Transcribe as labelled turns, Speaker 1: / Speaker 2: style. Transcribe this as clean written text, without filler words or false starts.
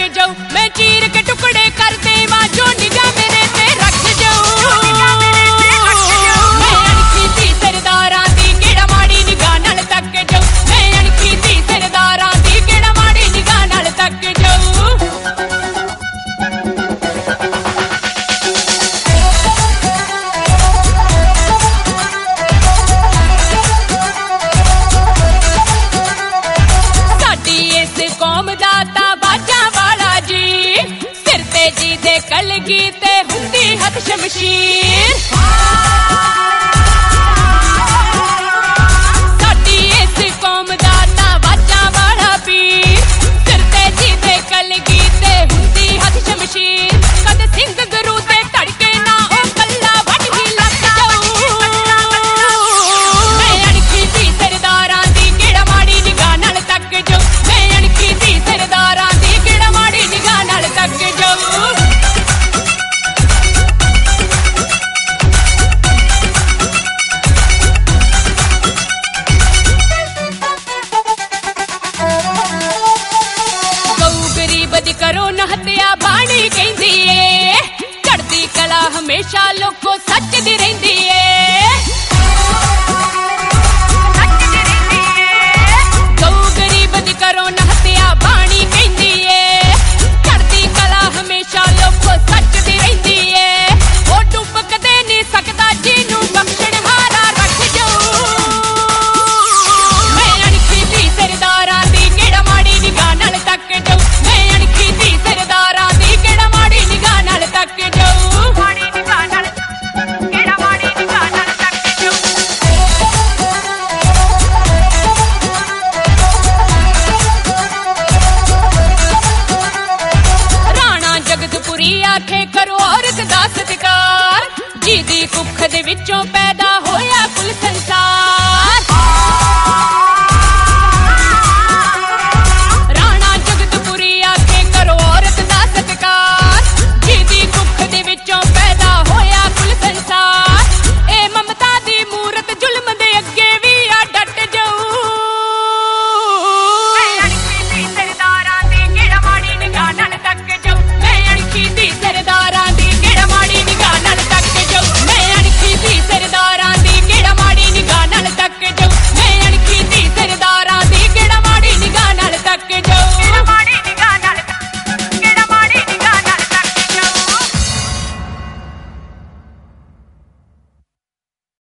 Speaker 1: जाऊं मैं चीर के टुकड़े कर देवा जो निगाह मेरे ते रख जाऊं मैं अणखी सी सरदारां दी केड़ा माड़ी निगाह नाल तक जाऊं मैं अणखी सी सरदारां दी केड़ा माड़ी निगाह नाल तक जाऊं साडी इस कौम दा तां बाजां वाला जी सिर ते जी दे कलगी ते हुंदी हथ शमशीर साडी इस कौम दा तां बाजां वाला पीर सिर ते जी दे कलगी ते हुंदी हथ शमशीर कद सिंह गुरु ते धड़के ना ओ कल्ला वट ही लग जाऊं मैं अणखी सी सरदारां दी केड़ा माड़ी निगाह नाल तक जाऊं मैं अणखी सी सरदारां दी केड़ा माड़ी निगाह नाल तक जाऊं गऊ गरीब दी करो न हत्या बाणी कहंदी ए चढ़दी कला हमेशा लोको सच दी रहिंदी